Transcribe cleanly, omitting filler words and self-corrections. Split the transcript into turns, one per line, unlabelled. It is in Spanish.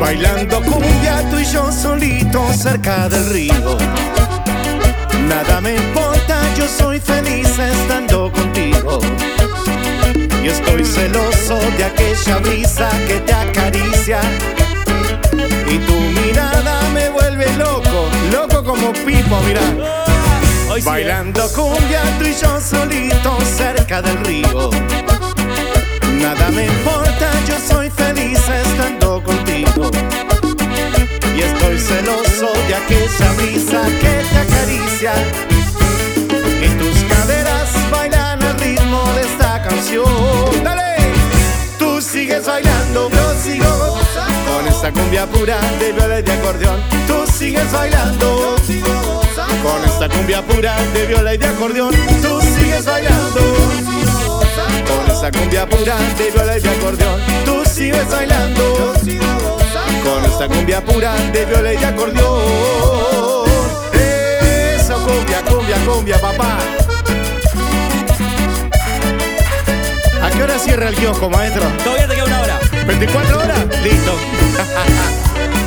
Bailando cumbia tú y yo solitos cerca del río. Nada me importa, yo soy feliz estando contigo. Y estoy celoso de aquella brisa que te acaricia. Y tu mirada me vuelve loco, loco como Pipo, mira. Bailando cumbia tú y yo solitos cerca del río. Nada me importa, yo soy feliz estando contigo. Y estoy celoso de aquella brisa que te acaricia. Y tus caderas bailan al ritmo de esta canción. ¡Dale! Tú sigues bailando, yo sigo gozando con esta cumbia pura de viola y de acordeón. Tú sigues bailando, yo sigo gozando con esta cumbia pura de viola y de acordeón. Tú sigues bailando, con esta cumbia pura de viola y de acordeón. Tú sigues bailando, yo sigo gozando con esta cumbia pura de viola y de acordeón. Eso, cumbia, cumbia, cumbia, papá. ¿A qué hora cierra el kiosco, maestro?
Todavía te queda una hora.
¿24 horas? Listo.